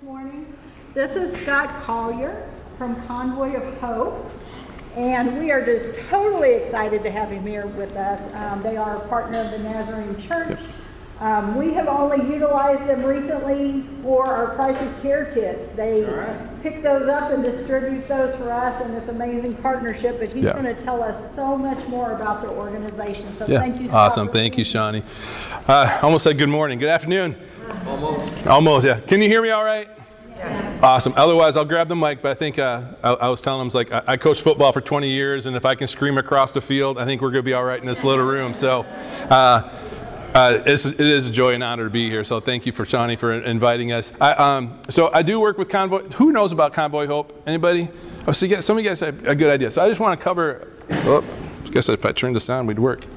morning. This is Scott Collier from Convoy of Hope, and we are just totally excited to have him here with us. They are a partner of the Nazarene Church. We have only utilized them recently for our Crisis Care Kits. They pick those up and distribute those for us, and it's an amazing partnership, but he's going to tell us so much more about their organization. So thank you, Scott. Awesome. Thank you, Shawnee. Almost said good morning. Good afternoon. Almost, yeah. Can you hear me all right? Yeah. Awesome. Otherwise, I'll grab the mic, but I think I was telling them, I coached football for 20 years, and if I can scream across the field, I think we're going to be all right in this little room. So it is a joy and honor to be here, so thank you for Shawnee for inviting us. So I do work with Convoy. Who knows about Convoy Hope? Anybody? Oh, so some of you guys have a good idea. So I just want to cover, I guess if I turned this on, we'd work.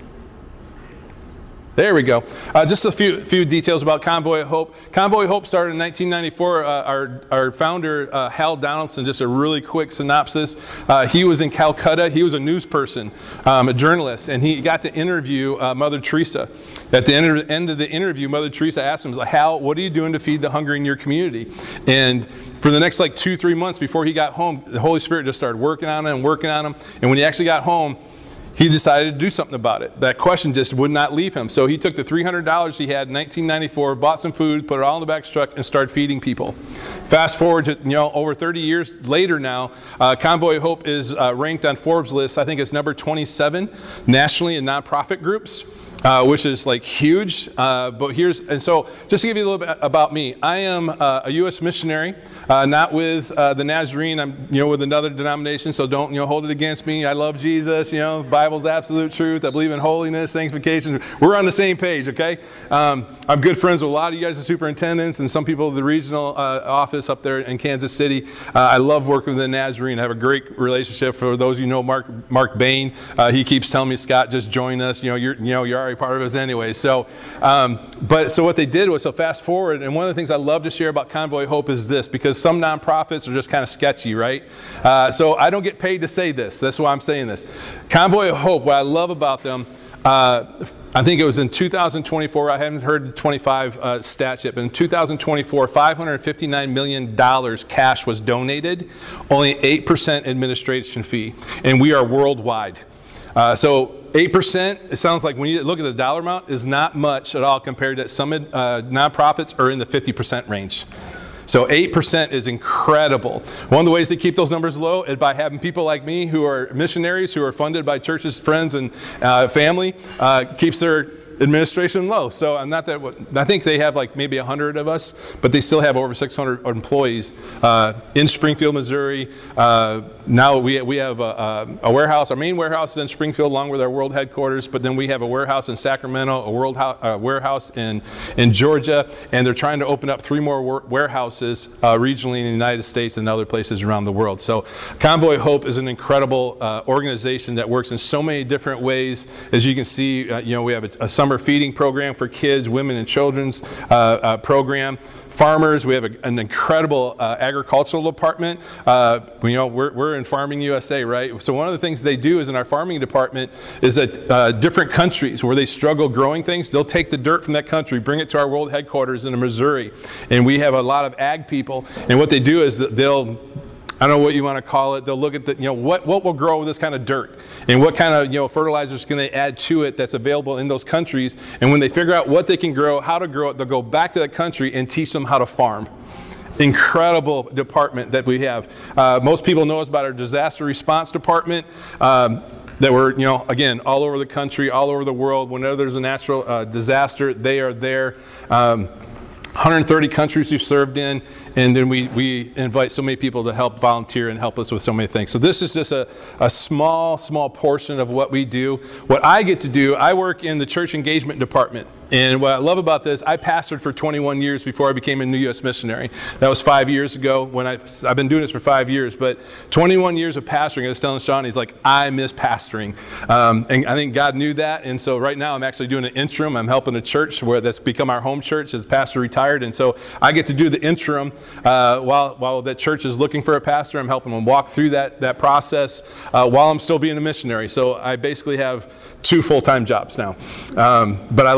There we go. Just a few details about Convoy of Hope. Convoy of Hope started in 1994. Our founder, Hal Donaldson, just a really quick synopsis. He was in Calcutta. He was a news person, a journalist, and he got to interview Mother Teresa. At the end of the interview, Mother Teresa asked him, Hal, what are you doing to feed the hungry in your community? And for the next 2-3 months before he got home, the Holy Spirit just started working on him. And when he actually got home, he decided to do something about it. That question just would not leave him. So he took the $300 he had in 1994, bought some food, put it all in the back of the truck, and started feeding people. Fast forward to over 30 years later now, Convoy of Hope is ranked on Forbes list. I think it's number 27 nationally in nonprofit groups. Which is huge, so just to give you a little bit about me, I am a U.S. missionary, not with the Nazarene. I'm with another denomination, so don't hold it against me. I love Jesus, Bible's absolute truth. I believe in holiness, sanctification. We're on the same page, okay? I'm good friends with a lot of you guys, the superintendents, and some people of the regional office up there in Kansas City. I love working with the Nazarene. I have a great relationship. For those of you who know Mark Bain, he keeps telling me, Scott, just join us. You're already part of us anyway. So what they did was, fast forward, and one of the things I love to share about Convoy Hope is this, because some nonprofits are just kind of sketchy, right? So I don't get paid to say this. That's why I'm saying this. Convoy of Hope, what I love about them, I think it was in 2024, I haven't heard the 25 stats yet, but in 2024, $559 million cash was donated, only 8% administration fee, and we are worldwide. So 8%, it sounds like when you look at the dollar amount, is not much at all compared to some nonprofits are in the 50% range. So 8% is incredible. One of the ways they keep those numbers low is by having people like me who are missionaries, who are funded by churches, friends, and family, keeps their administration low. So I think they have maybe 100 of us, but they still have over 600 employees in Springfield, Missouri. Now we have a warehouse. Our main warehouse is in Springfield, along with our world headquarters. But then we have a warehouse in Sacramento, a warehouse in Georgia, and they're trying to open up 3 more warehouses regionally in the United States and other places around the world. So Convoy Hope is an incredible organization that works in so many different ways. As you can see, we have a summer feeding program for kids, women, and children's program. Farmers, we have an incredible agricultural department. We're in Farming USA, right? So one of the things they do is in our farming department is that different countries where they struggle growing things, they'll take the dirt from that country, bring it to our world headquarters in Missouri. And we have a lot of ag people. And what they do is that I don't know what you want to call it. They'll look at what will grow with this kind of dirt, and what kind of fertilizers can they add to it that's available in those countries. And when they figure out what they can grow, how to grow it, they'll go back to that country and teach them how to farm. Incredible department that we have. Most people know us about our disaster response department. That we're, again, all over the country, all over the world. Whenever there's a natural disaster, they are there. 130 countries we've served in, and then we invite so many people to help volunteer and help us with so many things. So this is just a small portion of what we do. What I get to do, I work in the church engagement department. And what I love about this, I pastored for 21 years before I became a new U.S. missionary. That was 5 years ago when I've been doing this for 5 years, but 21 years of pastoring. I was telling Sean, he's like, I miss pastoring. And I think God knew that. And so right now I'm actually doing an interim. I'm helping a church where that's become our home church as pastor retired. And so I get to do the interim while that church is looking for a pastor. I'm helping them walk through that process while I'm still being a missionary. So I basically have 2 full-time jobs now. But I love it.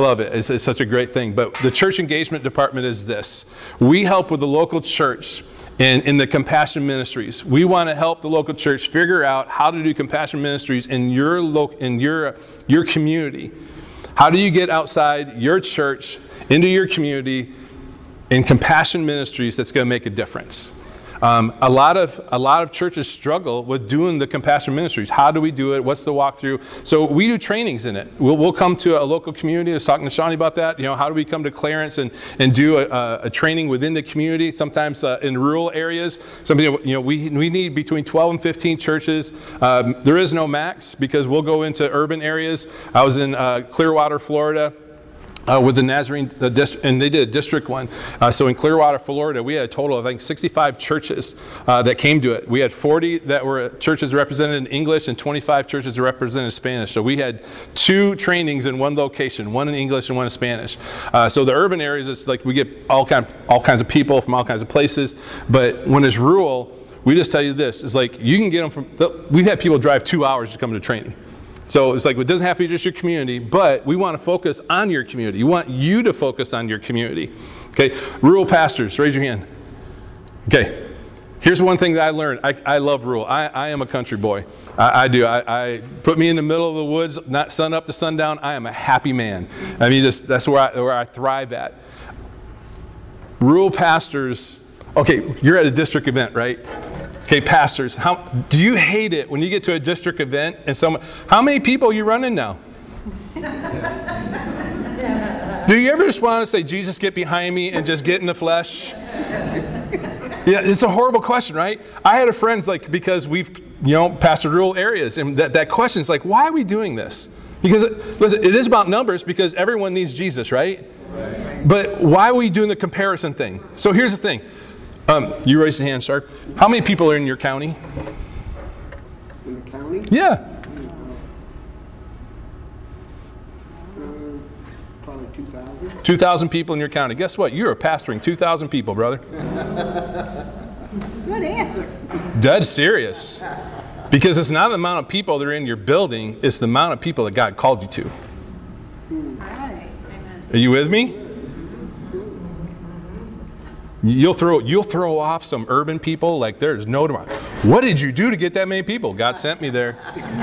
it's such a great thing. But the church engagement department is this. We help with the local church and in the compassion ministries. We want to help the local church figure out how to do compassion ministries in your community. How do you get outside your church into your community in compassion ministries that's going to make a difference? A lot of churches struggle with doing the compassion ministries. How do we do it? What's the walkthrough? So we do trainings in it. We'll come to a local community. I was talking to Shawnee about that. How do we come to Clarence and do a training within the community? Sometimes in rural areas. We need between 12 and 15 churches. There is no max because we'll go into urban areas. I was in Clearwater, Florida. With the Nazarene district, and they did a district one. So in Clearwater, Florida, we had a total of, I think, 65 churches that came to it. We had 40 that were churches represented in English and 25 churches represented in Spanish. So we had 2 trainings in one location, one in English and one in Spanish. So the urban areas, it's like we get all kinds of people from all kinds of places. But when it's rural, we just tell you this. It's like you can get them from, we've had people drive 2 hours to come to training. So it's like it doesn't have to be just your community, but we want to focus on your community. We want you to focus on your community. Okay, rural pastors, raise your hand. Okay, here's one thing that I learned. I love rural. I am a country boy. I do. I put me in the middle of the woods, not sun up to sundown. I am a happy man. I mean, that's where I thrive at. Rural pastors. Okay, you're at a district event, right? Okay, pastors, do you hate it when you get to a district event and how many people are you running now? Do you ever just want to say, Jesus, get behind me and just get in the flesh? Yeah, it's a horrible question, right? I had a friend, because we've, pastored rural areas, and that question is like, why are we doing this? Because, listen, it is about numbers because everyone needs Jesus, right? But why are we doing the comparison thing? So here's the thing. You raised your hand, sir. How many people are in your county? In the county? Yeah. Probably 2,000. 2,000 people in your county. Guess what? You're pastoring 2,000 people, brother. Good answer. Dead serious. Because it's not the amount of people that are in your building, it's the amount of people that God called you to. Right. Are you with me? You'll throw off some urban people like there's no tomorrow. What did you do to get that many people? God sent me there.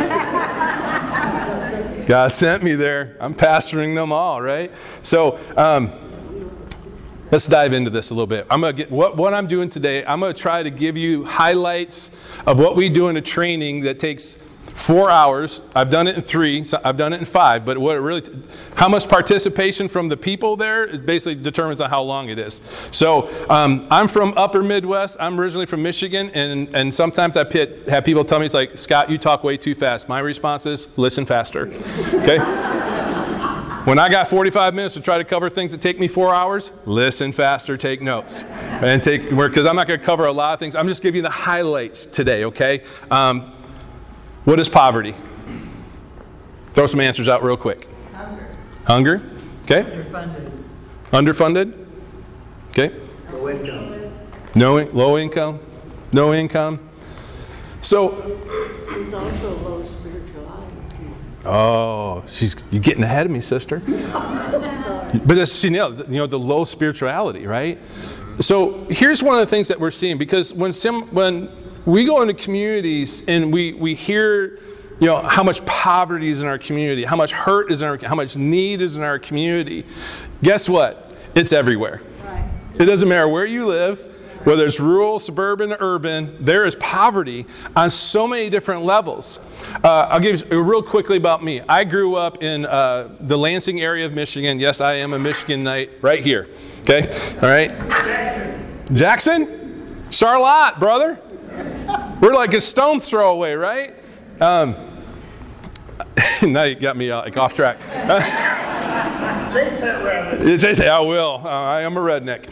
God sent me there. I'm pastoring them all, right? So let's dive into this a little bit. I'm gonna get what I'm doing today. I'm gonna try to give you highlights of what we do in a training that takes 4 hours. I've done it in 3. I've done it in 5. But what it really, how much participation from the people there, it basically determines on how long it is. So I'm from Upper Midwest. I'm originally from Michigan, and sometimes I have people tell me, it's like, Scott, you talk way too fast. My response is, listen faster. Okay. When I got 45 minutes to try to cover things that take me 4 hours, listen faster, take notes, and because I'm not going to cover a lot of things. I'm just giving you the highlights today. Okay. What is poverty? Throw some answers out real quick. Hunger. Okay. Underfunded. Okay. Low income. No income. So. It's also low spirituality. Oh, you're getting ahead of me, sister. But it's, the low spirituality, right? So here's one of the things that we're seeing, because when we go into communities and we hear, how much poverty is in our community, how much hurt is how much need is in our community. Guess what? It's everywhere. Right. It doesn't matter where you live, whether it's rural, suburban, urban, there is poverty on so many different levels. I'll give you real quickly about me. I grew up in the Lansing area of Michigan. Yes, I am a Michiganite right here. Okay? All right? Jackson? Charlotte, brother. We're like a stone throw away, right? Now you got me off track. Chase that rabbit. Chase, I will. I am a redneck.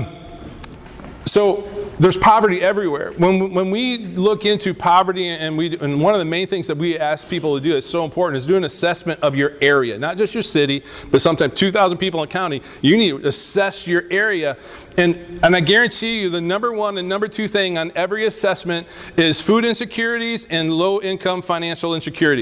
So there's poverty everywhere. When we look into poverty, and one of the main things that we ask people to do that's so important is do an assessment of your area, not just your city, but sometimes 2,000 people in a county. You need to assess your area, and I guarantee you the number 1 and number 2 thing on every assessment is food insecurities and low income financial insecurities.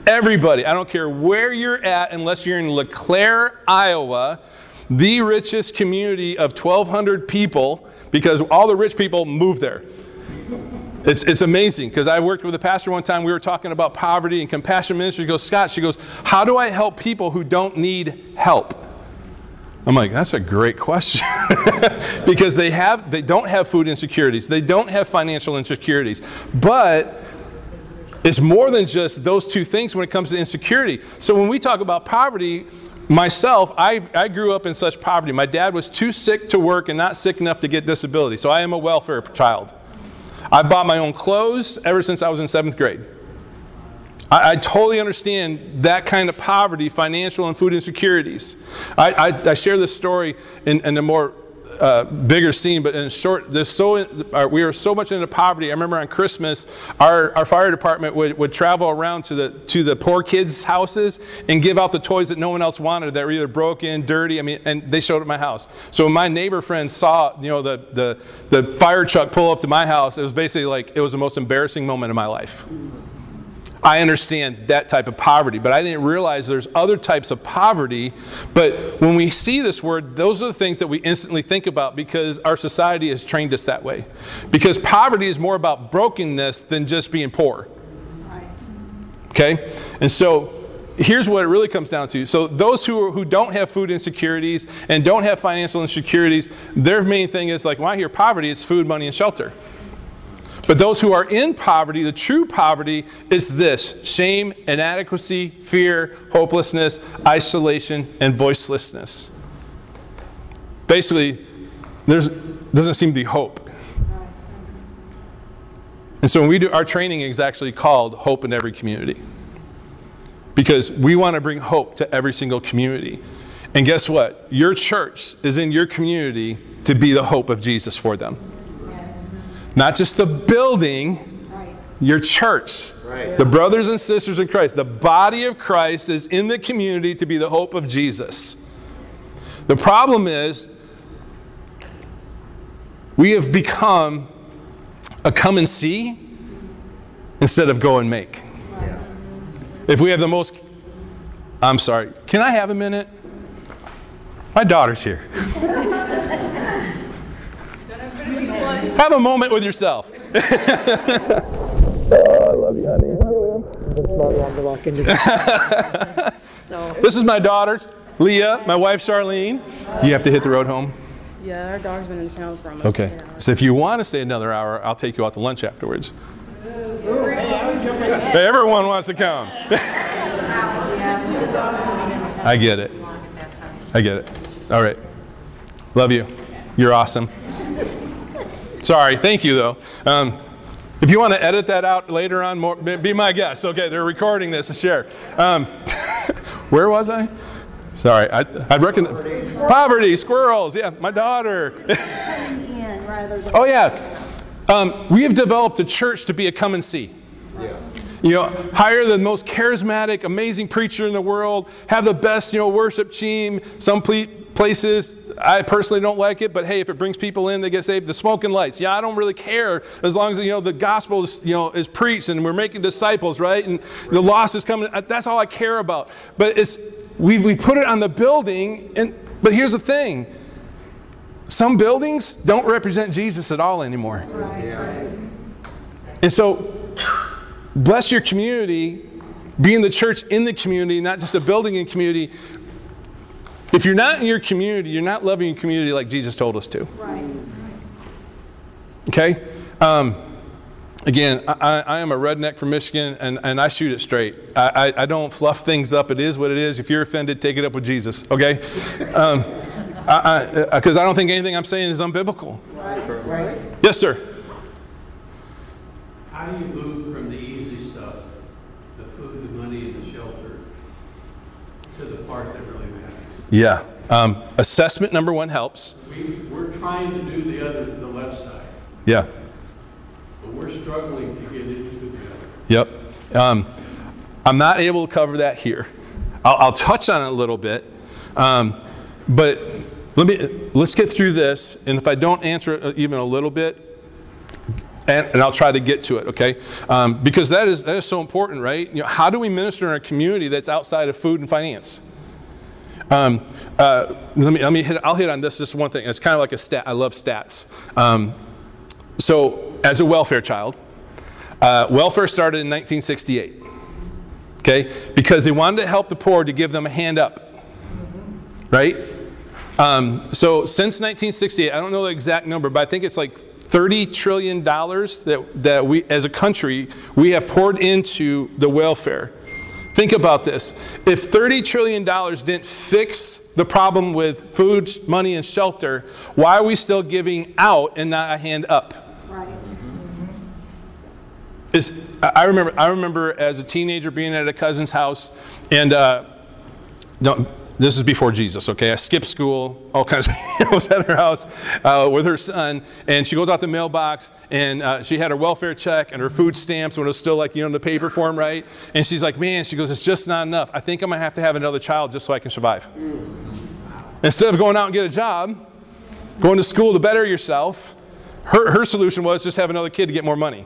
Everybody, I don't care where you're at, unless you're in LeClaire, Iowa, the richest community of 1,200 people, because all the rich people moved there. It's amazing, because I worked with a pastor one time. We were talking about poverty and compassion ministry. She goes, Scott, she goes, how do I help people who don't need help? I'm like, that's a great question. Because they don't have food insecurities. They don't have financial insecurities. But it's more than just those two things when it comes to insecurity. So when we talk about poverty, myself, I grew up in such poverty. My dad was too sick to work and not sick enough to get disability. So I am a welfare child. I bought my own clothes ever since I was in 7th grade. I totally understand that kind of poverty, financial and food insecurities. I share this story in a more bigger scene, but in short, we were so much into poverty. I remember on Christmas, our fire department would travel around to the poor kids' houses and give out the toys that no one else wanted, that were either broken, dirty. And they showed up at my house. So when my neighbor friends saw, the fire truck pull up to my house, it was basically like it was the most embarrassing moment of my life. I understand that type of poverty, but I didn't realize there's other types of poverty. But when we see this word, those are the things that we instantly think about, because our society has trained us that way. Because poverty is more about brokenness than just being poor. Okay? And so here's what it really comes down to. So those who don't have food insecurities and don't have financial insecurities, their main thing is like, when I hear poverty, it's food, money, and shelter. But those who are in poverty, the true poverty is this: shame, inadequacy, fear, hopelessness, isolation, and voicelessness. Basically, doesn't seem to be hope. And so when we do, our training is actually called Hope in Every Community. Because we want to bring hope to every single community. And guess what? Your church is in your community to be the hope of Jesus for them. Not just the building, your church. Right. The brothers and sisters in Christ. The body of Christ is in the community to be the hope of Jesus. The problem is, we have become a come and see instead of go and make. Yeah. If we have the most... I'm sorry. Can I have a minute? My daughter's here. Have a moment with yourself. Oh, I love you, honey. This is my daughter, Leah, my wife, Charlene. You have to hit the road home? Yeah, our dog's been in town for almost Okay. So if you want to stay another hour, I'll take you out to lunch afterwards. Hey, everyone wants to come. I get it. All right. Love you. You're awesome. Sorry, thank you though. If you want to edit that out later on, be my guest. Okay, they're recording this to share. Where was I? Sorry, I'd reckon poverty, squirrels. Yeah, my daughter. Oh yeah, we have developed a church to be a come and see. Yeah. Hire the most charismatic, amazing preacher in the world. Have the best, worship team. Some places, I personally don't like it, but hey, if it brings people in, they get saved. The smoking lights. Yeah, I don't really care as long as, the gospel is, is preached and we're making disciples, right? And the lost is coming. That's all I care about. But we put it on the building, but here's the thing. Some buildings don't represent Jesus at all anymore. Right. And so, bless your community, being the church in the community, not just a building in community. If you're not in your community, you're not loving your community like Jesus told us to. Right. Okay? Again, I am a redneck from Michigan, and I shoot it straight. I don't fluff things up. It is what it is. If you're offended, take it up with Jesus. Okay? Because I don't think anything I'm saying is unbiblical. Right. Yes, sir. How do you move from the easy stuff, the food, the money, and the shelter, to the part that really matters? Yeah. Assessment, number one, helps. We're trying to do the left side. Yeah. But we're struggling to get into the other. Yep. I'm not able to cover that here. I'll touch on it a little bit. But let's get through this. And if I don't answer it even a little bit, And I'll try to get to it, okay? Because that is so important, right? You know, how do we minister in a community that's outside of food and finance? I'll hit on this one thing. It's kind of like a stat. I love stats. So as a welfare child, welfare started in 1968, okay? Because they wanted to help the poor, to give them a hand up, right? So since 1968, I don't know the exact number, but I think it's like $30 trillion that we, as a country, we have poured into the welfare. Think about this. If $30 trillion didn't fix the problem with food, money, and shelter, why are we still giving out and not a hand up? Right. I remember as a teenager being at a cousin's house, and this is before Jesus, okay? I skipped school, all kinds of, I was at her house with her son, and she goes out the mailbox, and she had her welfare check and her food stamps when it was still like, you know, in the paper form, right? And she's like, man, she goes, it's just not enough. I think I'm going to have another child just so I can survive. Instead of going out and get a job, going to school to better yourself, her solution was just have another kid to get more money.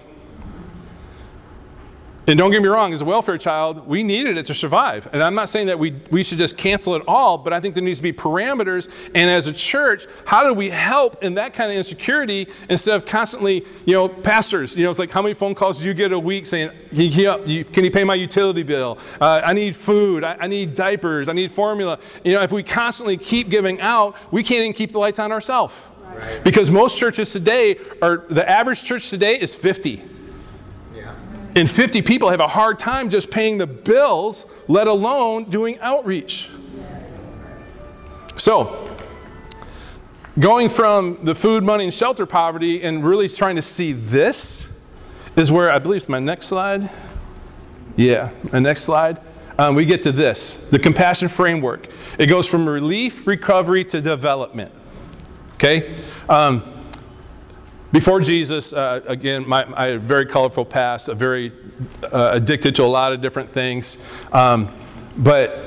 And don't get me wrong, as a welfare child, we needed it to survive. And I'm not saying that we should just cancel it all, but I think there needs to be parameters. And as a church, how do we help in that kind of insecurity instead of constantly, you know, pastors, you know, it's like how many phone calls do you get a week saying, can you pay my utility bill? I need food. I need diapers. I need formula. You know, if we constantly keep giving out, we can't even keep the lights on ourselves. Right. Because most churches today, the average church today is 50. And 50 people have a hard time just paying the bills, let alone doing outreach. So, going from the food, money, and shelter poverty and really trying to see this is where I believe it's my next slide. Yeah, my next slide. We get to this, the compassion framework. It goes from relief, recovery, to development. Okay? Before Jesus, again, I had a very colorful past, very addicted to a lot of different things. But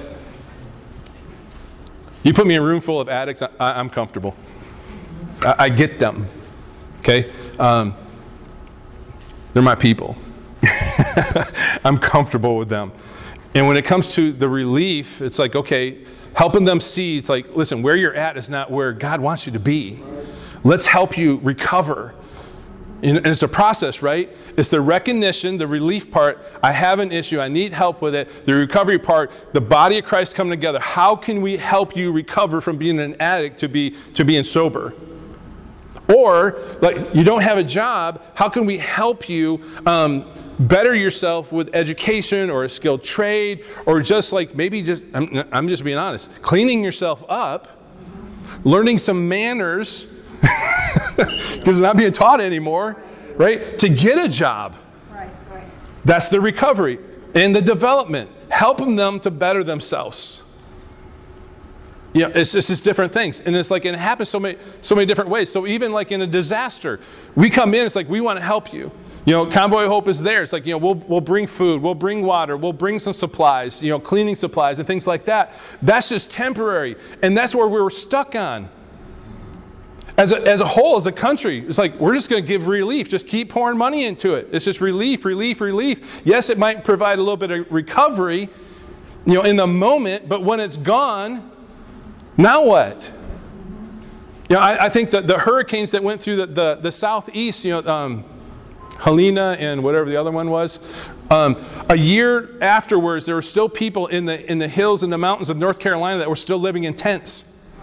you put me in a room full of addicts, I'm comfortable. I get them. Okay? They're my people. I'm comfortable with them. And when it comes to the relief, it's like, okay, helping them see, it's like, listen, where you're at is not where God wants you to be. Let's help you recover. And it's a process, right? It's the recognition, the relief part. I have an issue. I need help with it. The recovery part, the body of Christ coming together. How can we help you recover from being an addict to being sober? Or, like, you don't have a job. How can we help you better yourself with education or a skilled trade, or just like maybe just, I'm just being honest, cleaning yourself up, learning some manners, because it's not being taught anymore, right? To get a job. Right. That's the recovery. And the development, helping them to better themselves. You know, it's just different things. And it's like, and it happens so many different ways. So even like in a disaster, we come in, it's like, we want to help you. You know, Convoy of Hope is there. It's like, you know, we'll bring food, we'll bring water, we'll bring some supplies, you know, cleaning supplies and things like that. That's just temporary. And that's where we were stuck on. As a whole, as a country, it's like, we're just going to give relief. Just keep pouring money into it. It's just relief. Yes, it might provide a little bit of recovery, you know, in the moment, but when it's gone, now what? You know, I think that the hurricanes that went through the southeast, you know, Helena and whatever the other one was, a year afterwards, there were still people in the hills and the mountains of North Carolina that were still living in tents.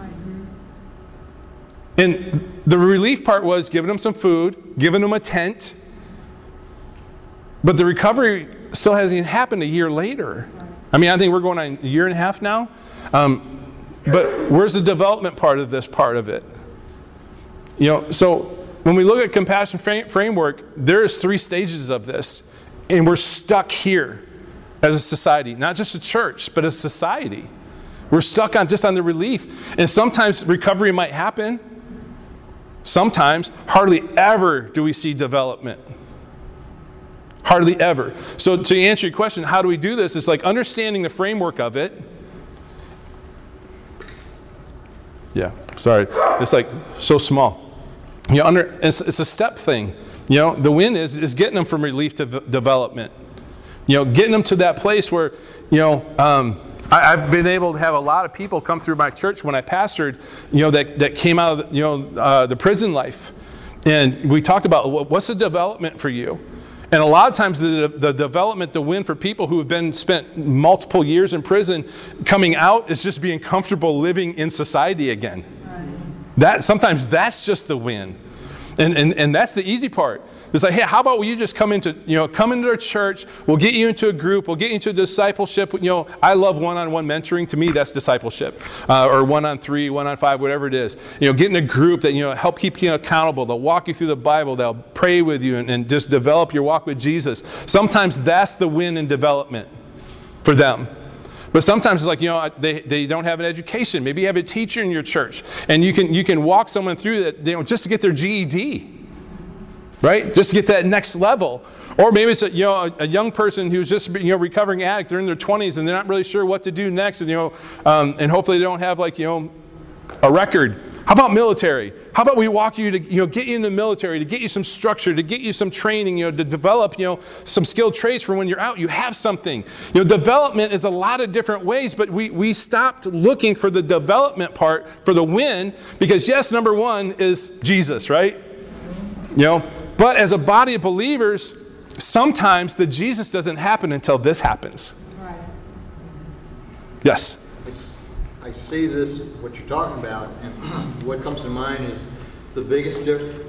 And the relief part was giving them some food, giving them a tent. But the recovery still hasn't even happened a year later. I mean, I think we're going on a year and a half now. But where's the development part of this part of it? You know, so when we look at compassion framework, there's 3 stages of this. And we're stuck here as a society. Not just a church, but as a society. We're stuck on the relief. And sometimes recovery might happen. Sometimes, hardly ever do we see development. Hardly ever. So to answer your question, how do we do this? It's like understanding the framework of it. Yeah, sorry. It's like so small. You know, it's a step thing. You know, the win is getting them from relief to development. You know, getting them to that place where, you know, I've been able to have a lot of people come through my church when I pastored, you know, that came out of, the prison life. And we talked about what's the development for you? And a lot of times the development, the win for people who have spent multiple years in prison, coming out is just being comfortable living in society again. Right. Sometimes that's just the win. And that's the easy part. It's like, hey, how about you just come into our church, we'll get you into a group, we'll get you into discipleship. You know, I love one-on-one mentoring. To me, that's discipleship. Or 1-on-3, 1-on-5, whatever it is. You know, get in a group that, help keep you accountable. They'll walk you through the Bible. They'll pray with you and just develop your walk with Jesus. Sometimes that's the win in development for them. But sometimes it's like, they don't have an education. Maybe you have a teacher in your church, and you can walk someone through that, just to get their GED, right? Just to get that next level. Or maybe it's a young person who's just recovering addict. They're in their 20s and they're not really sure what to do next. And and hopefully they don't have a record. How about military? How about we walk you to get you in the military, to get you some structure, to get you some training, to develop some skilled trades for when you're out. You have something. Development is a lot of different ways, but we stopped looking for the development part for the win because yes, number one is Jesus, right? But as a body of believers, sometimes the Jesus doesn't happen until this happens. Right. Yes. I see this, what you're talking about, and what comes to mind is the biggest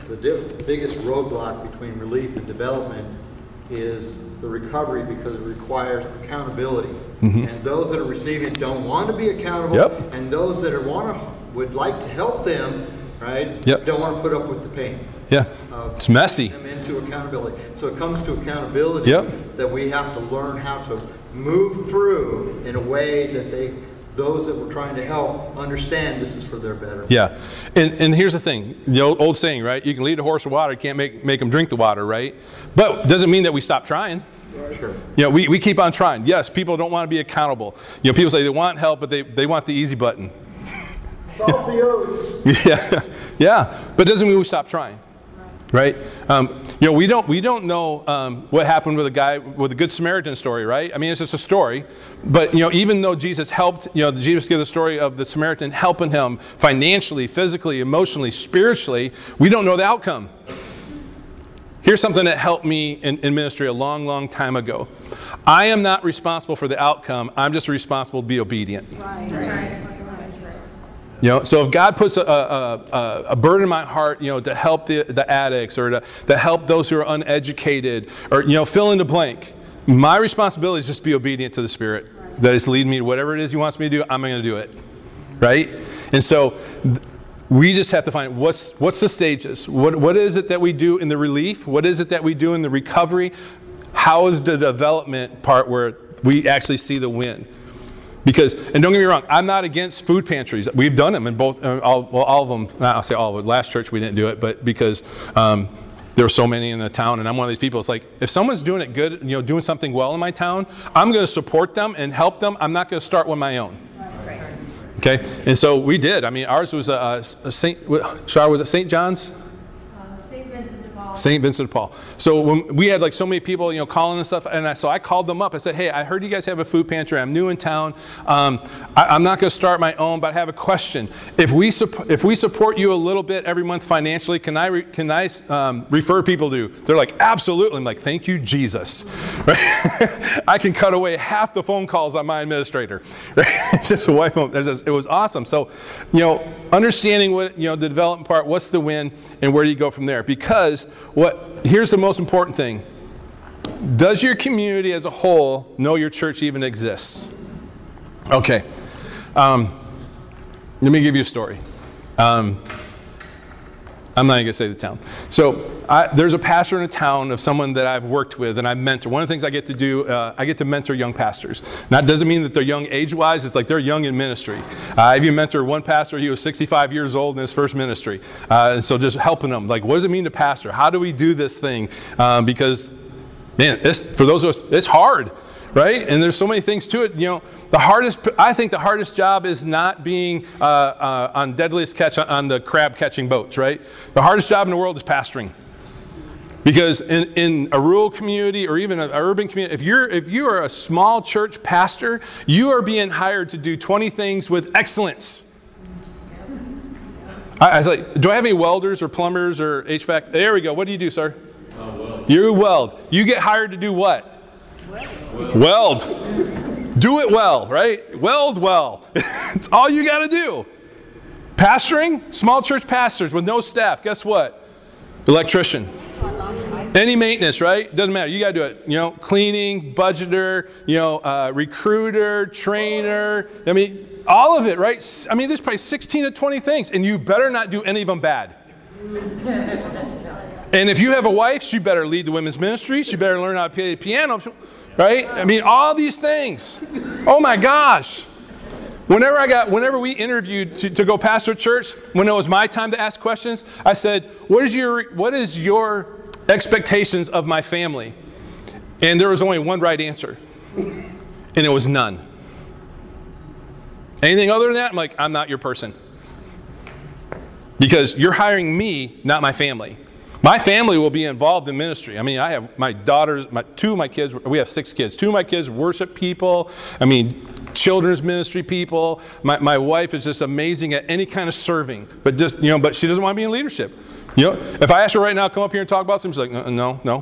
roadblock between relief and development is the recovery because it requires accountability. Mm-hmm. And those that are receiving it don't want to be accountable, yep. And those that would like to help them, right, yep. don't want to put up with the pain. Yeah, it's messy. Them into accountability. So it comes to accountability, yep. that we have to learn how to move through in a way that those that we're trying to help understand this is for their betterment. Yeah, and here's the thing, the old saying, right? You can lead a horse to water, you can't make them drink the water, right? But it doesn't mean that we stop trying. Sure. We keep on trying. Yes, people don't want to be accountable. People say they want help, but they want the easy button. Solve the oats. Yeah, but it doesn't mean we stop trying. Right? We don't know what happened with a guy with the Good Samaritan story, right? I mean, it's just a story. But, even though Jesus helped, Jesus gave the story of the Samaritan helping him financially, physically, emotionally, spiritually, we don't know the outcome. Here's something that helped me in ministry a long, long time ago. I am not responsible for the outcome. I'm just responsible to be obedient. Right. That's right. So if God puts a burden in my heart, to help the addicts or to help those who are uneducated or, fill in the blank, my responsibility is just to be obedient to the Spirit. That is leading me to whatever it is He wants me to do, I'm going to do it. Right? And so we just have to find what's the stages. What is it that we do in the relief? What is it that we do in the recovery? How is the development part where we actually see the win? Because, and don't get me wrong, I'm not against food pantries. We've done them in both, all of them. I'll say all of them. Last church we didn't do it, but because there were so many in the town, and I'm one of these people. It's like if someone's doing it good, doing something well in my town, I'm going to support them and help them. I'm not going to start with my own. Right. Okay, and so we did. I mean, ours was was it St. John's? St. Vincent de Paul. So when we had so many people, calling and stuff, and so I called them up. I said, hey, I heard you guys have a food pantry. I'm new in town. I'm not going to start my own, but I have a question. If we support you a little bit every month financially, can I refer people to you? They're like, absolutely. I'm like, thank you, Jesus. Right? I can cut away half the phone calls on my administrator. Right? Just wipe them. It was awesome. So, understanding what the development part, what's the win, and where do you go from there? Because here's the most important thing. Does your community as a whole know your church even exists? Okay. Let me give you a story. I'm not even going to say the town. So there's a pastor in a town of someone that I've worked with and I mentor. One of the things I get to do, I get to mentor young pastors. Now, that doesn't mean that they're young age-wise. It's like they're young in ministry. I even mentored one pastor. He was 65 years old in his first ministry. And so just helping them. Like, what does it mean to pastor? How do we do this thing? Because, man, for those of us, it's hard. Right? And there's so many things to it. I think the hardest job is not being on Deadliest Catch on the crab catching boats, right? The hardest job in the world is pastoring. Because in a rural community or even an urban community, if you are a small church pastor, you are being hired to do 20 things with excellence. I was like, do I have any welders or plumbers or HVAC? There we go. What do you do, sir? Weld. You weld. You get hired to do what? Weld. Do it well, right? Weld well. It's all you got to do. Pastoring, small church pastors with no staff, guess what? Electrician. Any maintenance, right? Doesn't matter. You got to do it. You know, cleaning, budgeter, recruiter, trainer. I mean, all of it, right? I mean, there's probably 16 to 20 things, and you better not do any of them bad. And if you have a wife, she better lead the women's ministry. She better learn how to play the piano, right? I mean, all these things. Oh my gosh. Whenever we interviewed to go pastor a church, when it was my time to ask questions, I said, what is your expectations of my family? And there was only one right answer. And it was none. Anything other than that, I'm like, I'm not your person. Because you're hiring me, not my family. My family will be involved in ministry. I mean, I have my daughters, two of my kids, we have 6 kids. 2 of my kids worship people. I mean, children's ministry people. My wife is just amazing at any kind of serving, but but she doesn't want to be in leadership. If I ask her right now, come up here and talk about something, she's like, no.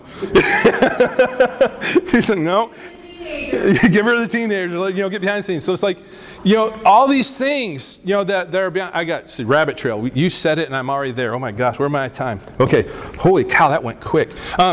She's like, no. Give her the teenagers, get behind the scenes. So it's like, all these things, that are beyond. I got rabbit trail. You said it, and I'm already there. Oh my gosh, where am I at time? Okay, holy cow, that went quick.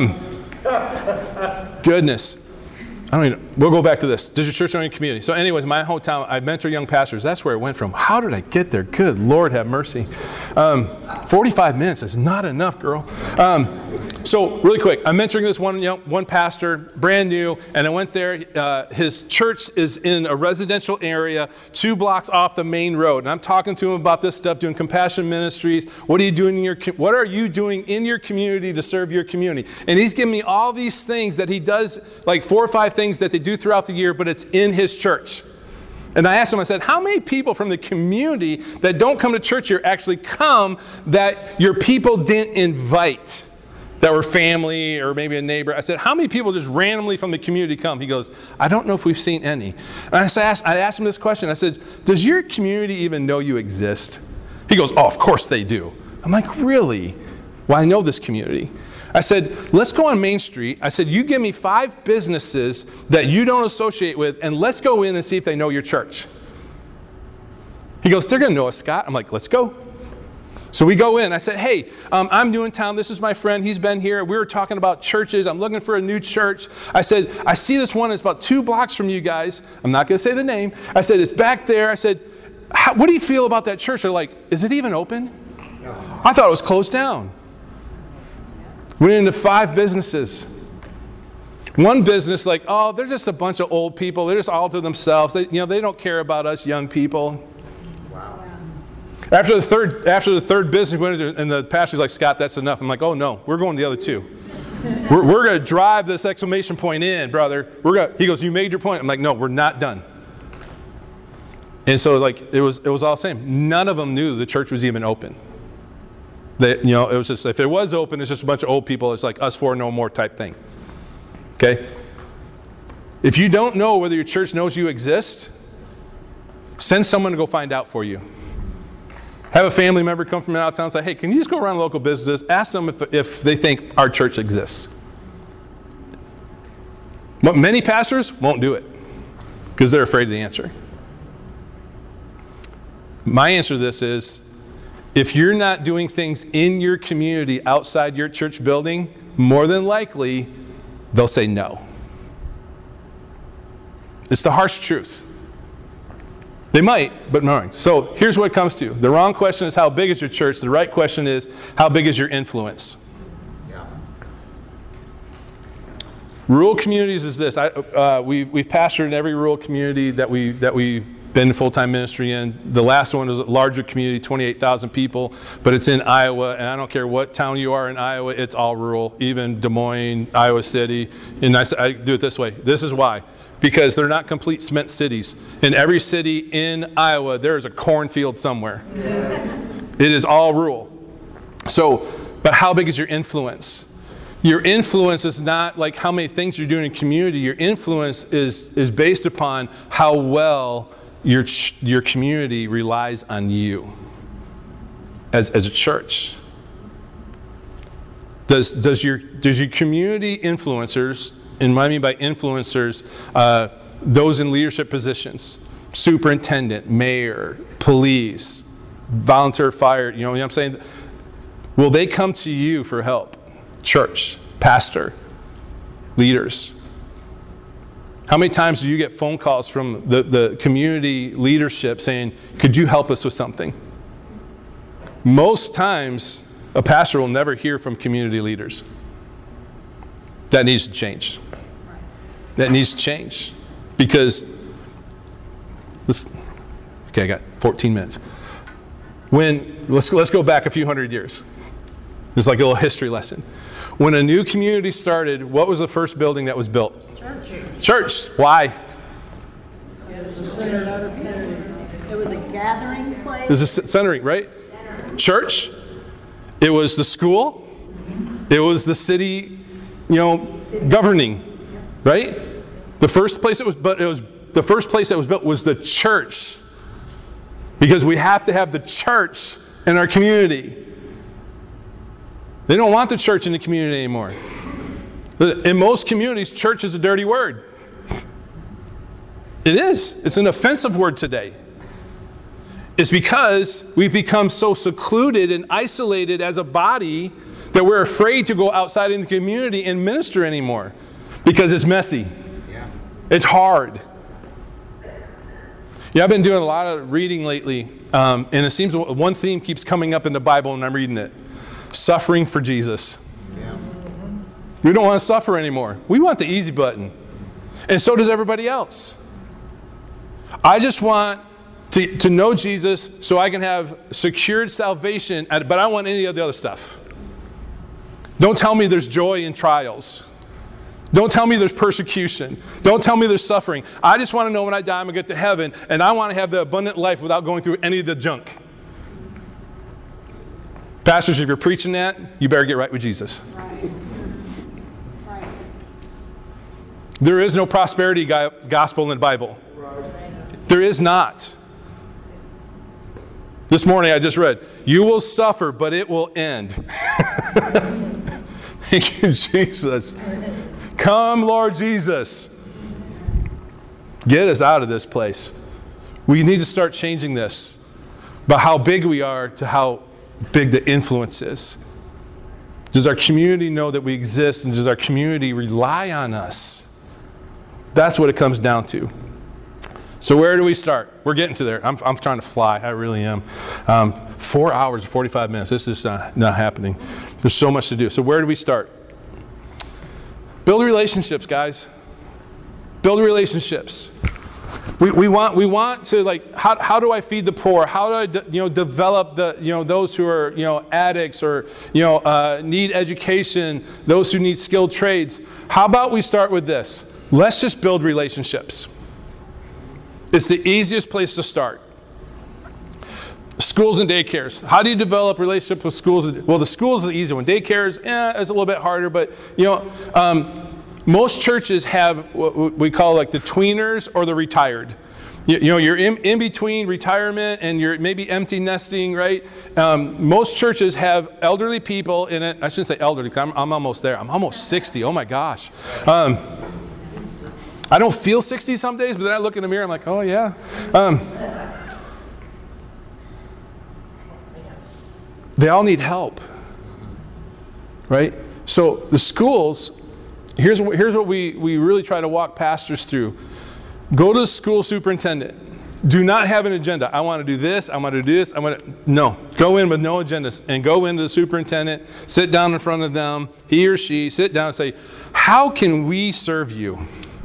Goodness. We'll go back to this. Does your church know your community? So anyways, my hometown, I mentor young pastors. That's where it went from. How did I get there? Good Lord, have mercy. 45 minutes is not enough, girl. So really quick, I'm mentoring this one pastor, brand new, and I went there. His church is in a residential area 2 blocks off the main road. And I'm talking to him about this stuff, doing compassion ministries. What are you doing in your community to serve your community? And he's giving me all these things that he does, like 4 or 5 things that they do throughout the year, but it's in his church. And I asked him, I said, how many people from the community that don't come to church here actually come that your people didn't invite? That were family or maybe a neighbor. I said, how many people just randomly from the community come? He goes, I don't know if we've seen any. And I asked him this question. I said, does your community even know you exist? He goes, oh, of course they do. I'm like, really? Well, I know this community. I said, let's go on Main Street. I said, you give me 5 businesses that you don't associate with, and let's go in and see if they know your church. He goes, they're going to know us, Scott. I'm like, let's go. So we go in. I said, hey, I'm new in town. This is my friend. He's been here. We were talking about churches. I'm looking for a new church. I said, I see this one. It's about 2 blocks from you guys. I'm not going to say the name. I said, it's back there. I said, what do you feel about that church? They're like, is it even open? No. I thought it was closed down. Went into 5 businesses. One business, like, oh, they're just a bunch of old people. They're just all to themselves. They don't care about us young people. After the third business, we went into, and the pastor's like, Scott, that's enough. I'm like, oh no, we're going to the other 2. We're going to drive this exclamation point in, brother. He goes, you made your point. I'm like, no, we're not done. And so it was all the same. None of them knew the church was even open. It was just, if it was open, it's just a bunch of old people. It's like us 4 no more type thing. Okay? If you don't know whether your church knows you exist, send someone to go find out for you. Have a family member come from out of town and say, hey, can you just go around local businesses, ask them if they think our church exists. But many pastors won't do it because they're afraid of the answer. My answer to this is, if you're not doing things in your community outside your church building, more than likely, they'll say no. It's the harsh truth. They might, but no. So here's what it comes to. The wrong question is how big is your church? The right question is how big is your influence? Yeah. Rural communities is this. We've pastored in every rural community that we've been in full-time ministry in. The last one was a larger community, 28,000 people, but it's in Iowa, and I don't care what town you are in Iowa, it's all rural, even Des Moines, Iowa City. And I do it this way. This is why. Because they're not complete cement cities. In every city in Iowa, there is a cornfield somewhere. Yes. It is all rural. So, but how big is your influence? Your influence is not like how many things you're doing in community. Your influence is based upon how well your community relies on you as a church. Does your community influencers, and what I mean by influencers, those in leadership positions, superintendent, mayor, police, volunteer fire, you know what I'm saying? Will they come to you for help? Church, pastor, leaders. How many times do you get phone calls from the community leadership saying, could you help us with something? Most times, a pastor will never hear from community leaders. That needs to change. That needs to change. Because, okay, I got 14 minutes. Let's go back a few hundred years. It's like a little history lesson. When a new community started, what was the first building that was built? Church. Why? It was a gathering place. It was a centering, right? Church. It was the school. It was the city, governing, right? The first place the first place that was built was the church, because we have to have the church in our community. They don't want the church in the community anymore. In most communities, church is a dirty word. It is. It's an offensive word today. It's because we've become so secluded and isolated as a body that we're afraid to go outside in the community and minister anymore because it's messy. Yeah. It's hard. Yeah, I've been doing a lot of reading lately, and it seems one theme keeps coming up in the Bible when I'm reading it. Suffering for Jesus. Yeah. We don't want to suffer anymore. We want the easy button. And so does everybody else. I just want to know Jesus so I can have secured salvation, but I don't want any of the other stuff. Don't tell me there's joy in trials. Don't tell me there's persecution. Don't tell me there's suffering. I just want to know when I die I'm going to get to heaven, and I want to have the abundant life without going through any of the junk. Pastors, if you're preaching that, you better get right with Jesus. Right. Right. There is no prosperity gospel in the Bible. There is not. This morning I just read, you will suffer, but it will end. Thank you, Jesus. Come, Lord Jesus. Get us out of this place. We need to start changing this. But how big we are to how big the influence is. Does our community know that we exist, and does our community rely on us? That's what it comes down to. So where do we start? We're getting to there. I'm trying to fly. I really am. 4 hours and 45 minutes. This is not happening. There's so much to do. So where do we start? Build relationships, guys. Build relationships. We want to, like, how do I feed the poor? How do I develop the those who are addicts or need education, those who need skilled trades? How about we start with this? Let's just build relationships. It's the easiest place to start. Schools and daycares. How do you develop relationship with schools? Well, the schools is the easy one. Daycares, it's a little bit harder, but most churches have what we call like the tweeners or the retired. You're in between retirement and you're maybe empty nesting, right? Most churches have elderly people in it. I shouldn't say elderly because I'm almost there. I'm almost 60. Oh my gosh. I don't feel 60 some days, but then I look in the mirror, I'm like, oh yeah. They all need help, right? So the schools, here's what we really try to walk pastors through. Go to the school superintendent. Do not have an agenda. I want to do this, I want to do this, no. Go in with no agendas and go into the superintendent, sit down in front of them, he or she, sit down and say, how can we serve you?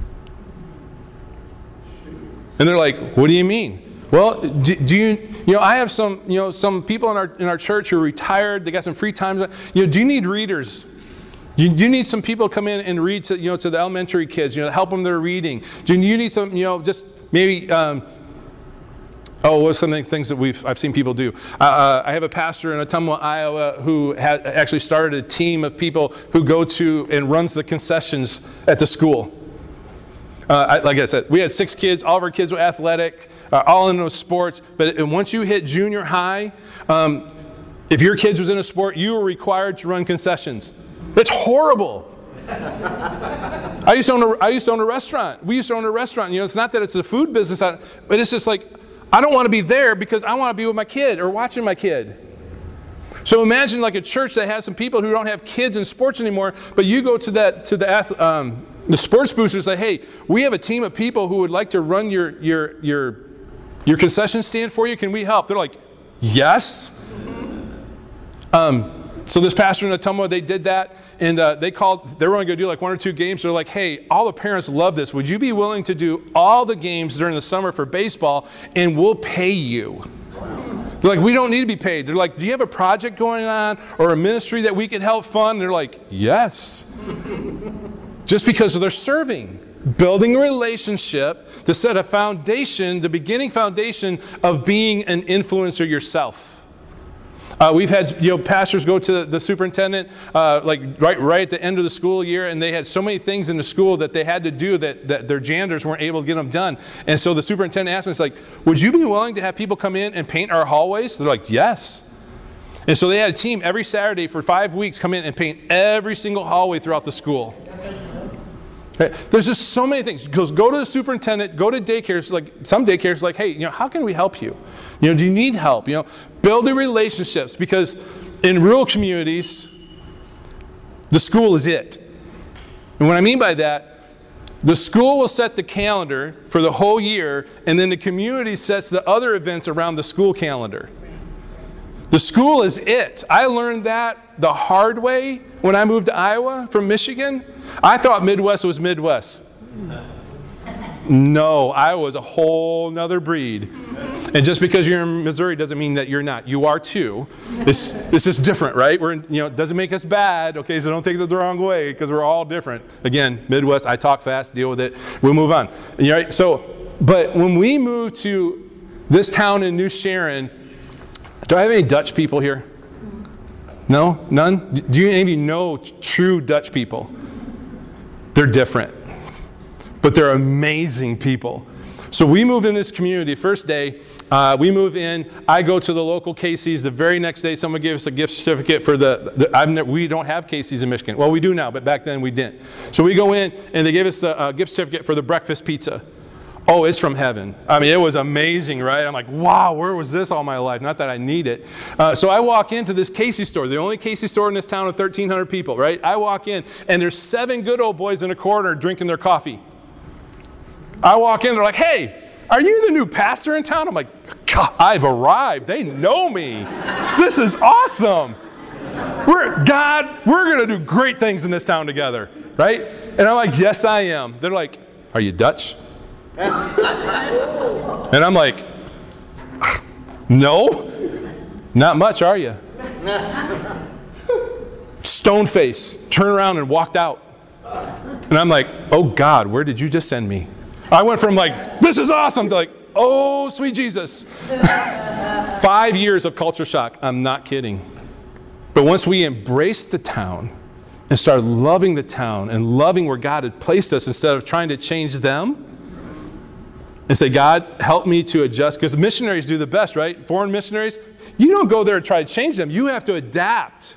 And they're like, what do you mean? Well, do you I have some people in our church who are retired, they got some free time. Do you need readers? You need some people to come in and read to the elementary kids, help them their reading. Do you need some, just maybe Oh, what's some of the things that I've seen people do? I have a pastor in Ottumwa, Iowa, who actually started a team of people who go to and runs the concessions at the school. Like I said, we had 6 kids. All of our kids were athletic, all in those sports. But once you hit junior high, if your kids was in a sport, you were required to run concessions. It's horrible. I used to own a restaurant. We used to own a restaurant. It's not that it's a food business, but it's just like, I don't want to be there because I want to be with my kid or watching my kid. So imagine like a church that has some people who don't have kids in sports anymore, but you go to the sports boosters and say, hey, we have a team of people who would like to run your concession stand for you. Can we help? They're like, yes. So this pastor in Ottumwa, they did that, and they were only going to do like 1 or 2 games. They're like, hey, all the parents love this. Would you be willing to do all the games during the summer for baseball, and we'll pay you? They're like, we don't need to be paid. They're like, do you have a project going on or a ministry that we could help fund? They're like, yes. Just because they're serving, building a relationship to set a foundation, the beginning foundation of being an influencer yourself. We've had pastors go to the superintendent like right at the end of the school year, and they had so many things in the school that they had to do that their janitors weren't able to get them done. And so the superintendent asked me, it's like, would you be willing to have people come in and paint our hallways? They're like, yes. And so they had a team every Saturday for 5 weeks come in and paint every single hallway throughout the school. Okay. There's just so many things. Go to the superintendent, go to daycares. Like some daycares, like, hey, how can we help you? Do you need help? Building relationships, because in rural communities, the school is it. And what I mean by that, the school will set the calendar for the whole year, and then the community sets the other events around the school calendar. The school is it. I learned that the hard way when I moved to Iowa from Michigan. I thought Midwest was Midwest. No, Iowa was a whole nother breed. And just because you're in Missouri doesn't mean that you're not. You are too. This is different, right? It doesn't make us bad, okay? So don't take it the wrong way, because we're all different. Again, Midwest, I talk fast, deal with it. We'll move on. Right? But when we moved to this town in New Sharon, do I have any Dutch people here? No? None? Do any of you know true Dutch people? They're different, but they're amazing people. So we moved in this community. First day, we move in. I go to the local Casey's. The very next day, someone gave us a gift certificate for we don't have Casey's in Michigan. Well, we do now, but back then we didn't. So we go in, and they gave us a gift certificate for the breakfast pizza. Oh, it's from heaven. I mean, it was amazing, right? I'm like, wow, where was this all my life? Not that I need it. So I walk into this Casey's store, the only Casey's store in this town of 1,300 people, right? I walk in, and there's 7 good old boys in a corner drinking their coffee. I walk in, they're like, hey, are you the new pastor in town? I'm like, God, I've arrived. They know me. This is awesome. We're going to do great things in this town together, right? And I'm like, yes, I am. They're like, are you Dutch? And I'm like, no, not much, are you? Stone face, turned around and walked out. And I'm like, oh God, where did you just send me? I went from like, this is awesome, to like, oh, sweet Jesus. 5 years of culture shock. I'm not kidding. But once we embraced the town and started loving the town and loving where God had placed us instead of trying to change them, and say, God, help me to adjust. Because missionaries do the best, right? Foreign missionaries, you don't go there and try to change them. You have to adapt.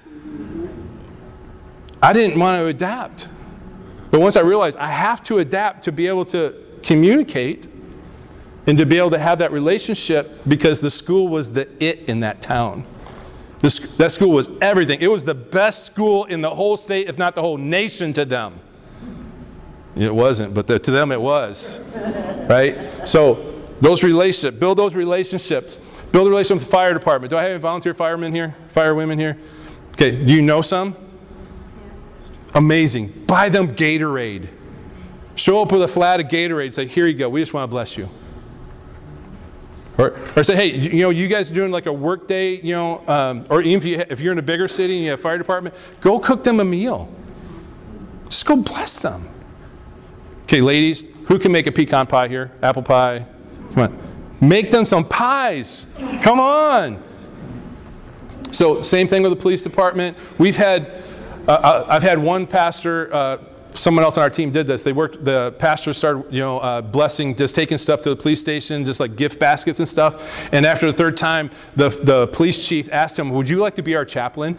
I didn't want to adapt. But once I realized I have to adapt to be able to communicate and to be able to have that relationship, because the school was the it in that town. That school was everything. It was the best school in the whole state, if not the whole nation, to them. It wasn't, but to them it was, right? So those relationships, build those relationships. Build a relationship with the fire department. Do I have any volunteer firemen here? Firewomen here? Okay, do you know some? Amazing. Buy them Gatorade. Show up with a flat of Gatorade. Say, here you go. We just want to bless you. Or say, hey, you guys are doing like a work day, or even if you're in a bigger city and you have a fire department, go cook them a meal. Just go bless them. Okay, ladies, who can make a pecan pie here? Apple pie? Come on. Make them some pies. Come on. So same thing with the police department. We've had, I've had one pastor, someone else on our team did this. The pastor started, blessing, just taking stuff to the police station, just like gift baskets and stuff. And after the third time, the police chief asked him, would you like to be our chaplain?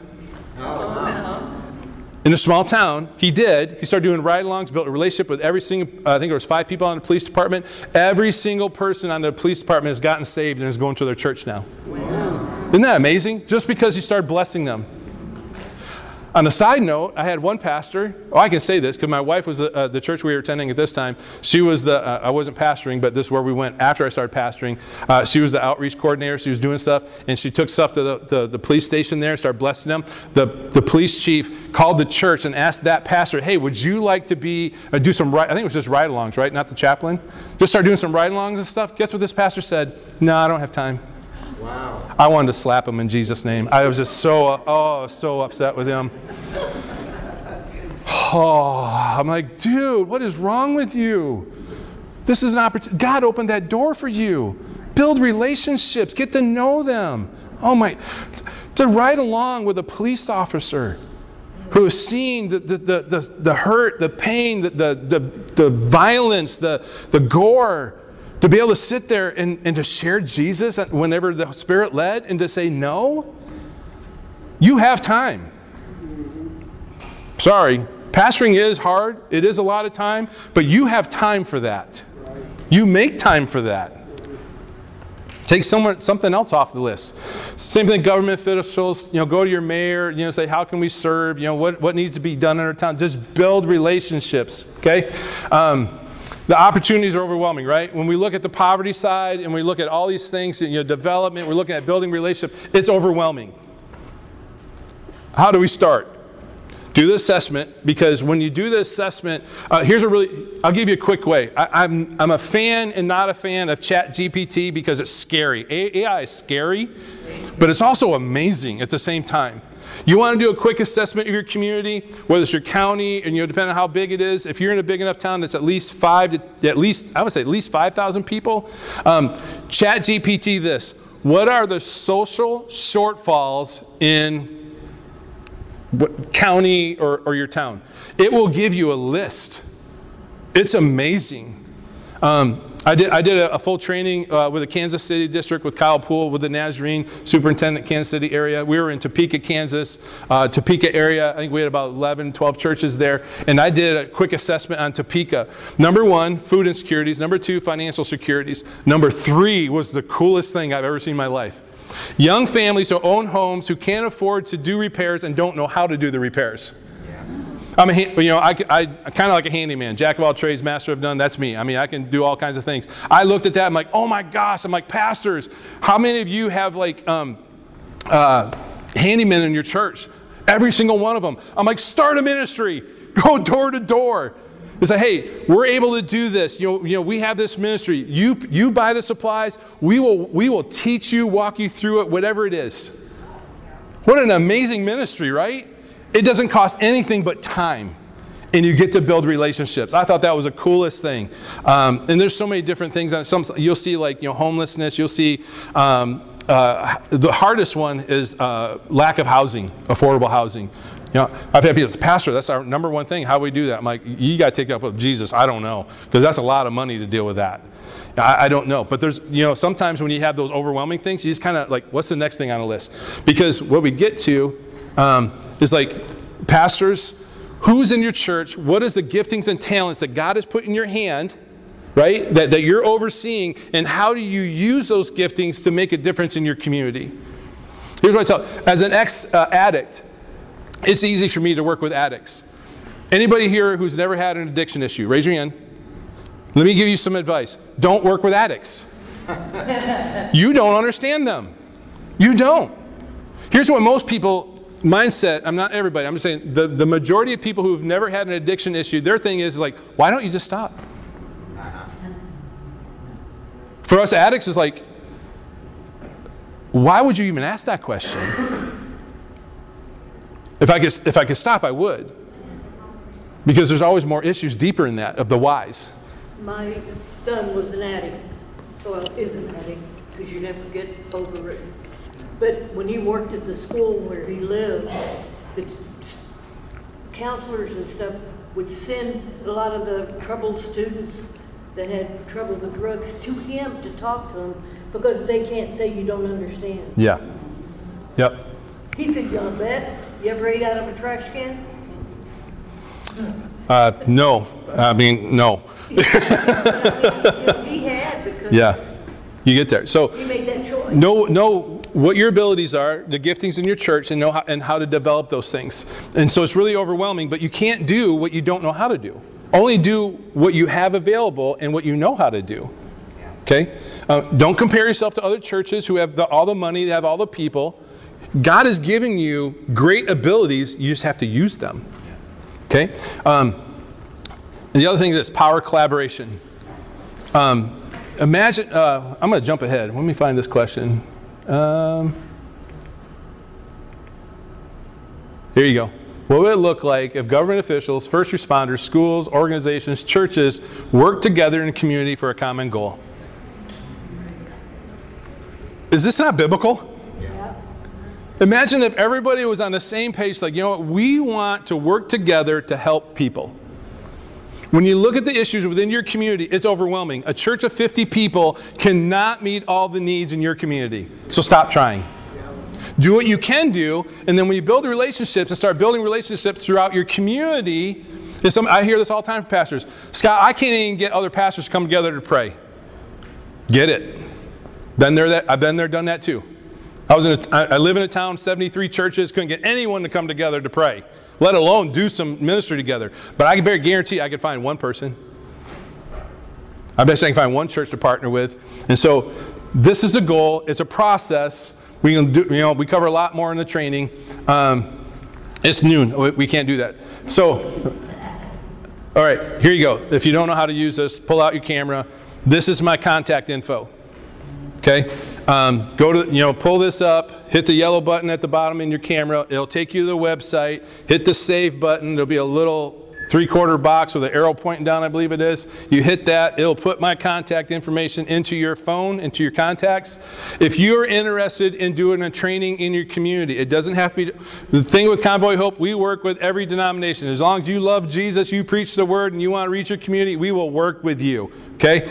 In a small town, he did. He started doing ride-alongs, built a relationship with every single, I think there was 5 people on the police department. Every single person on the police department has gotten saved and is going to their church now. Wow. Isn't that amazing? Just because he started blessing them. On a side note, I had one pastor, I can say this because my wife was the church we were attending at this time. She was I wasn't pastoring, but this is where we went after I started pastoring. She was the outreach coordinator. She was doing stuff, and she took stuff to the police station there and started blessing them. The police chief called the church and asked that pastor, hey, would you like to do some, I think it was just ride-alongs, right? Not the chaplain. Just start doing some ride-alongs and stuff. Guess what this pastor said? No, I don't have time. Wow. I wanted to slap him in Jesus' name. I was just so upset with him. I'm like, dude, what is wrong with you? This is an opportunity. God opened that door for you. Build relationships. Get to know them. Oh my, to ride along with a police officer who is seeing the hurt, the pain, the violence, the gore. To be able to sit there and to share Jesus whenever the Spirit led and to say no, you have time. Sorry, pastoring is hard. It is a lot of time, but you have time for that. You make time for that. Take something else off the list. Same thing, government officials, go to your mayor, say, how can we serve? What needs to be done in our town? Just build relationships, okay? The opportunities are overwhelming, right? When we look at the poverty side and we look at all these things, development, we're looking at building relationship, it's overwhelming. How do we start? Do the assessment, because when you do the assessment, I'll give you a quick way. I'm a fan and not a fan of ChatGPT because it's scary. AI is scary, but it's also amazing at the same time. You want to do a quick assessment of your community, whether it's your county, and depending on how big it is. If you're in a big enough town that's at least 5,000 people, ChatGPT this. What are the social shortfalls in what county or your town? It will give you a list. It's amazing. I did a full training with the Kansas City district with Kyle Poole with the Nazarene superintendent, Kansas City area. We were in Topeka, Kansas, Topeka area. I think we had about 11, 12 churches there. And I did a quick assessment on Topeka. Number 1, food insecurities. Number 2, financial securities. Number 3 was the coolest thing I've ever seen in my life. Young families who own homes who can't afford to do repairs and don't know how to do the repairs. I kind of like a handyman, jack of all trades, master of none. That's me. I can do all kinds of things. I looked at that. I'm like, oh my gosh. I'm like, pastors, how many of you have handymen in your church? Every single one of them. I'm like, start a ministry. Go door to door. They say, hey, we're able to do this. We have this ministry. You buy the supplies. We will teach you, walk you through it, whatever it is. What an amazing ministry, right? It doesn't cost anything but time, and you get to build relationships. I thought that was the coolest thing. And there's so many different things. You'll see homelessness. You'll see the hardest one is lack of housing, affordable housing. I've had people say, Pastor, that's our number one thing. How do we do that? I'm like, you got to take that up with Jesus. I don't know, because that's a lot of money to deal with that. I don't know. But there's, sometimes when you have those overwhelming things, you just kind of like, what's the next thing on the list? Because what we get to is like, pastors, who's in your church? What is the giftings and talents that God has put in your hand, right? That you're overseeing, and how do you use those giftings to make a difference in your community? Here's what I tell. As an ex-addict, it's easy for me to work with addicts. Anybody here who's never had an addiction issue, raise your hand. Let me give you some advice. Don't work with addicts. You don't understand them. You don't. Here's what most people mindset, I'm not everybody, I'm just saying the majority of people who've never had an addiction issue, their thing is like, why don't you just stop? For us addicts, it's like, why would you even ask that question? If I could stop, I would. Because there's always more issues deeper in that, of the whys. My son was an addict Well, isn't that it? Because you never get over it. But when he worked at the school where he lived, the counselors and stuff would send a lot of the troubled students that had trouble with drugs to him to talk to him because they can't say you don't understand. Yeah. Yep. He said, "Y'all bet you ever ate out of a trash can?" No. I mean, no. He had because Yeah. You get there. So he made that choice. know what your abilities are, the giftings in your church, and know how to develop those things. And so it's really overwhelming, but you can't do what you don't know how to do. Only do what you have available and what you know how to do. Okay? Don't compare yourself to other churches who have all the money, they have all the people. God is giving you great abilities, you just have to use them. Okay? The other thing is this, power collaboration. Imagine, I'm going to jump ahead. Let me find this question. Here you go. What would it look like if government officials, first responders, schools, organizations, churches work together in a community for a common goal? Is this not biblical? Yeah. Imagine if everybody was on the same page, like, you know what, we want to work together to help people. When you look at the issues within your community, it's overwhelming. A church of 50 people cannot meet all the needs in your community. So stop trying. Do what you can do, and then when you build relationships and start building relationships throughout your community, I hear this all the time from pastors. Scott, I can't even get other pastors to come together to pray. Get it. I've been there, done that too. I live in a town, 73 churches, couldn't get anyone to come together to pray, let alone do some ministry together. But I can very guarantee I could find one person. I bet I can find one church to partner with. And so this is the goal. It's a process. We can do, we cover a lot more in the training. It's noon. We can't do that. So, all right, here you go. If you don't know how to use this, pull out your camera. This is my contact info. Okay? Go to, pull this up, hit the yellow button at the bottom in your camera. It'll take you to the website. Hit the save button. There'll be a little 3/4 box with an arrow pointing down, I believe it is. You hit that. It'll put my contact information into your phone, into your contacts. If you're interested in doing a training in your community, it doesn't have to be. The thing with Convoy Hope, we work with every denomination. As long as you love Jesus, you preach the word, and you want to reach your community, we will work with you. Okay?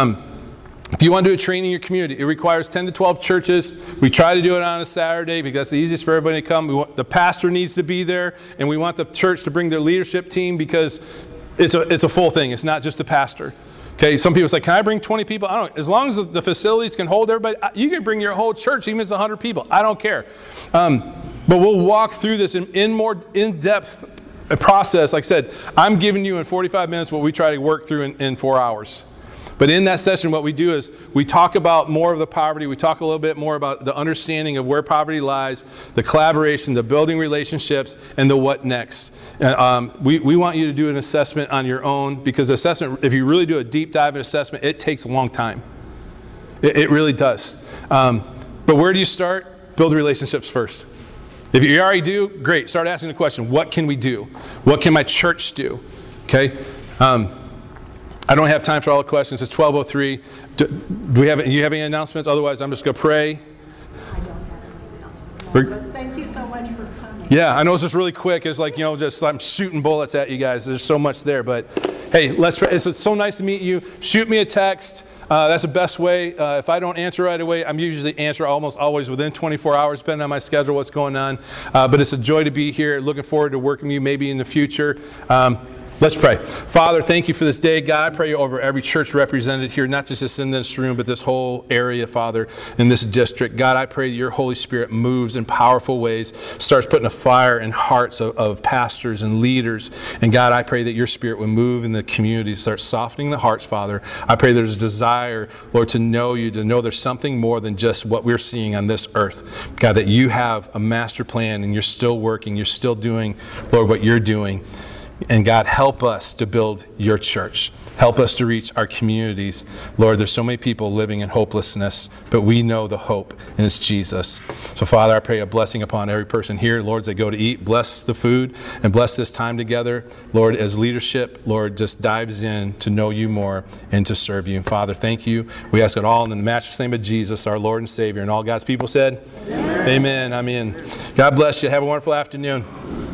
If you want to do a training in your community, it requires 10 to 12 churches. We try to do it on a Saturday because it's the easiest for everybody to come. The pastor needs to be there, and we want the church to bring their leadership team because it's a full thing. It's not just the pastor. Okay, some people say, can I bring 20 people? I don't know. As long as the facilities can hold everybody, you can bring your whole church, even if it's 100 people. I don't care. But we'll walk through this in more in-depth process. Like I said, I'm giving you in 45 minutes what we try to work through in 4 hours. But in that session, what we do is we talk about more of the poverty. We talk a little bit more about the understanding of where poverty lies, the collaboration, the building relationships, and the what next. And, we want you to do an assessment on your own because assessment, if you really do a deep dive in assessment, it takes a long time. It really does. But where do you start? Build relationships first. If you already do, great. Start asking the question, what can we do? What can my church do? Okay? I don't have time for all the questions. It's 12:03. Do you have any announcements? Otherwise, I'm just going to pray. I don't have any announcements. But thank you so much for coming. Yeah, I know it's just really quick. It's like, just I'm shooting bullets at you guys. There's so much there. But hey, it's so nice to meet you. Shoot me a text. That's the best way. If I don't answer right away, I'm usually answer almost always within 24 hours, depending on my schedule, what's going on. But it's a joy to be here. Looking forward to working with you maybe in the future. Let's pray. Father, thank you for this day. God, I pray over every church represented here, not just in this room, but this whole area, Father, in this district. God, I pray that your Holy Spirit moves in powerful ways, starts putting a fire in hearts of pastors and leaders. And God, I pray that your Spirit would move in the community, start softening the hearts, Father. I pray there's a desire, Lord, to know you, to know there's something more than just what we're seeing on this earth. God, that you have a master plan and you're still working, you're still doing, Lord, what you're doing. And God, help us to build your church. Help us to reach our communities. Lord, there's so many people living in hopelessness, but we know the hope, and it's Jesus. So, Father, I pray a blessing upon every person here. Lord, as they go to eat, bless the food and bless this time together. Lord, as leadership, Lord, just dives in to know you more and to serve you. And Father, thank you. We ask it all in the matchless name of Jesus, our Lord and Savior. And all God's people said, Amen. Amen. God bless you. Have a wonderful afternoon.